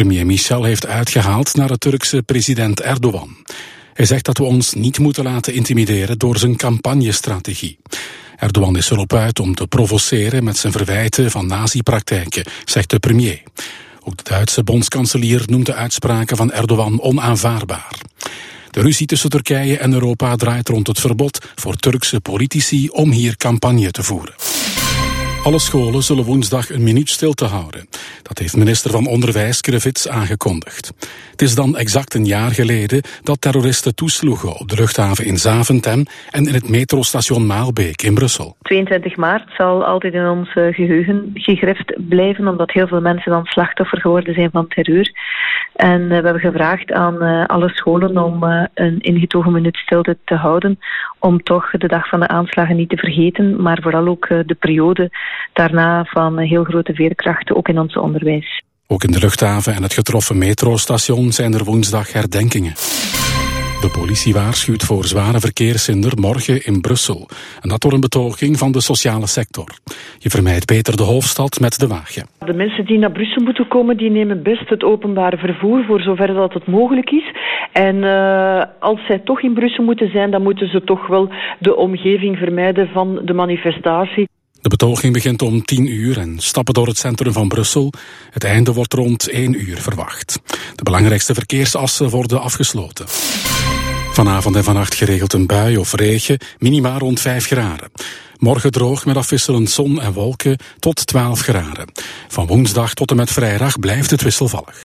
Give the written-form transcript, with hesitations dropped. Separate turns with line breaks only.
Premier Michel heeft uitgehaald naar de Turkse president Erdogan. Hij zegt dat we ons niet moeten laten intimideren door zijn campagnestrategie. Erdogan is erop uit om te provoceren met zijn verwijten van nazi-praktijken, zegt de premier. Ook de Duitse bondskanselier noemt de uitspraken van Erdogan onaanvaardbaar. De ruzie tussen Turkije en Europa draait rond het verbod voor Turkse politici om hier campagne te voeren. Alle scholen zullen woensdag een minuut stilte houden. Dat heeft minister van Onderwijs Krevits aangekondigd. Het is dan exact een jaar geleden dat terroristen toesloegen op de luchthaven in Zaventem en in het metrostation Maalbeek in Brussel.
22 maart zal altijd in ons geheugen gegrift blijven, omdat heel veel mensen dan slachtoffer geworden zijn van terreur. En we hebben gevraagd aan alle scholen om een ingetogen minuut stilte te houden, om toch de dag van de aanslagen niet te vergeten, maar vooral ook de periode daarna van heel grote veerkracht, ook in ons onderwijs.
Ook in de luchthaven en het getroffen metrostation zijn er woensdag herdenkingen. De politie waarschuwt voor zware verkeershinder morgen in Brussel. En dat door een betoging van de sociale sector. Je vermijdt beter de hoofdstad met de wagen.
De mensen die naar Brussel moeten komen, die nemen best het openbare vervoer voor zover dat het mogelijk is. En als zij toch in Brussel moeten zijn, dan moeten ze toch wel de omgeving vermijden van de manifestatie.
De betoging begint om 10:00 en stappen door het centrum van Brussel. Het einde wordt rond 1:00 verwacht. De belangrijkste verkeersassen worden afgesloten. Vanavond en vannacht geregeld een bui of regen, minima rond 5 graden. Morgen droog met afwisselend zon en wolken tot 12 graden. Van woensdag tot en met vrijdag blijft het wisselvallig.